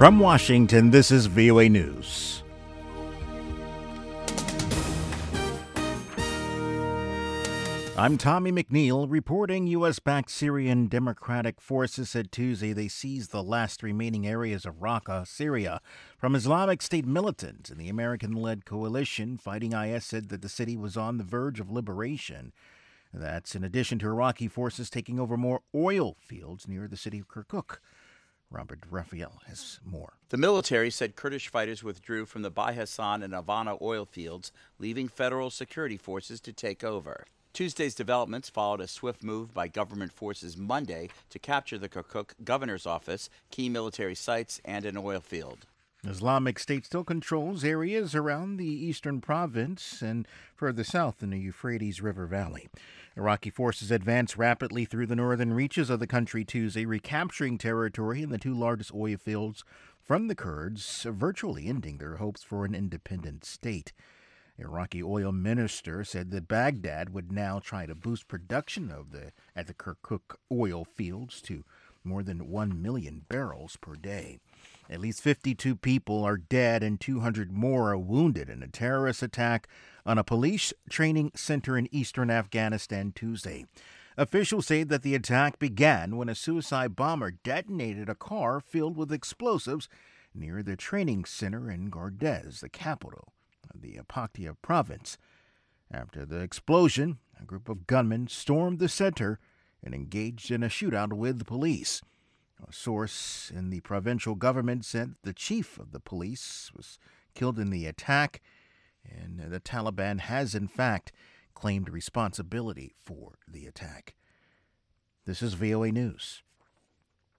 From Washington, this is VOA News. I'm Tommy McNeil reporting U.S.-backed Syrian Democratic Forces said Tuesday they seized the last remaining areas of Raqqa, Syria, from Islamic State militants, and the American-led coalition fighting IS said that the city was on the verge of liberation. That's in addition to Iraqi forces taking over more oil fields near the city of Kirkuk. Robert Raphael has more. The military said Kurdish fighters withdrew from the Bai Hassan and Havana oil fields, leaving federal security forces to take over. Tuesday's developments followed a swift move by government forces Monday to capture the Kirkuk governor's office, key military sites, and an oil field. Islamic State still controls areas around the eastern province and further south in the Euphrates River Valley. Iraqi forces advanced rapidly through the northern reaches of the country Tuesday, recapturing territory in the two largest oil fields from the Kurds, virtually ending their hopes for an independent state. Iraqi oil minister said that Baghdad would now try to boost production at the Kirkuk oil fields to more than 1 million barrels per day. At least 52 people are dead and 200 more are wounded in a terrorist attack on a police training center in eastern Afghanistan Tuesday. Officials say that the attack began when a suicide bomber detonated a car filled with explosives near the training center in Gardez, the capital of the Paktia province. After the explosion, a group of gunmen stormed the center and engaged in a shootout with the police. A source in the provincial government said the chief of the police was killed in the attack, and the Taliban has, in fact, claimed responsibility for the attack. This is VOA News.